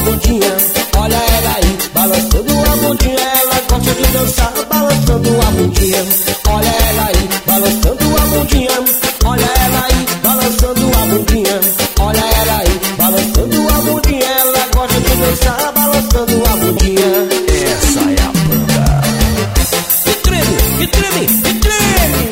bundinha. Olha ela aí, balançando a bundinha. Ela gosta de dançar, balançando a bundinha. Olha ela aí, balançando a bundinha. Olha ela aí, balançando a bundinha. Olha ela aí, balançando a bundinha. Ela gosta de dançar, balançando a bundinha. Essa é a banda. E treme, e treme, e treme.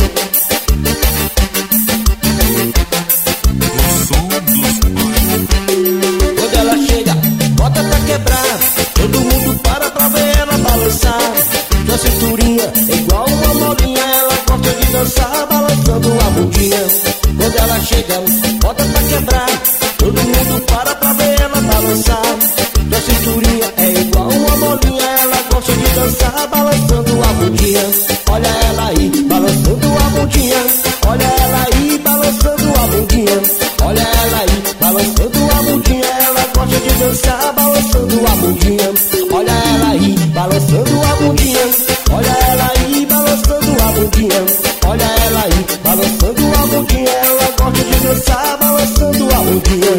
O som dos bairros. Quando ela chega, bota pra quebrar. Todo mundo para pra ver ela balançar. Sua cinturinha é igual uma molinha. Ela gosta de dançar, balançando a bundinha. Quando ela chega, bota pra quebrar. Todo mundo para pra ver ela balançar. Sua cinturinha é igual uma molinha. Ela gosta de dançar, balançando a bundinha. Olha ela aí, balançando a bundinha. Olha ela aí, balançando a bundinha. Olha ela aí, balançando a bundinha. Ela gosta de dançar, balançando a bundinha. Olha ela aí, balançando a bundinha. Olha ela aí, balançando a bundinha. Olha ela aí, balançando a bundinha. Ela gosta de dançar, balançando a bundinha.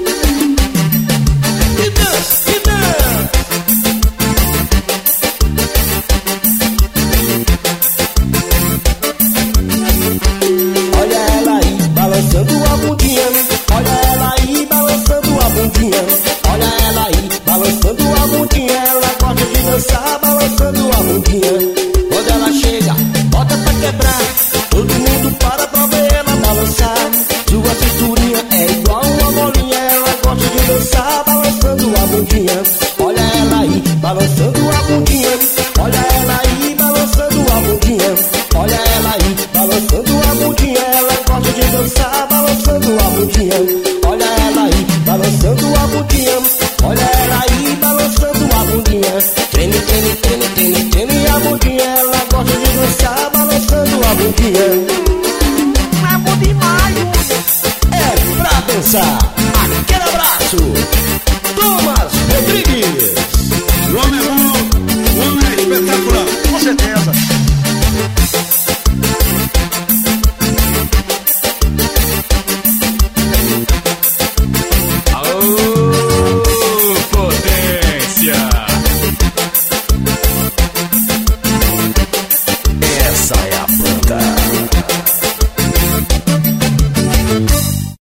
E dança, e dança. Olha ela aí, balançando a bundinha. Olha ela aí, balançando a bundinha. Olha ela aí, balançando a bundinha. Ela gosta de dançar, balançando a bundinha. Quando ela chega, bota pra quebrar. Todo mundo para pra ver ela balançar. Sua cinturinha é igual uma bolinha. Ela gosta de dançar, balançando a bundinha. Olha ela aí, balançando a bundinha. Olha ela aí, balançando a bundinha. Olha ela aí, balançando a bundinha. Ela gosta de dançar, balançando a bundinha. Olha ela aí, balançando a bundinha. Olha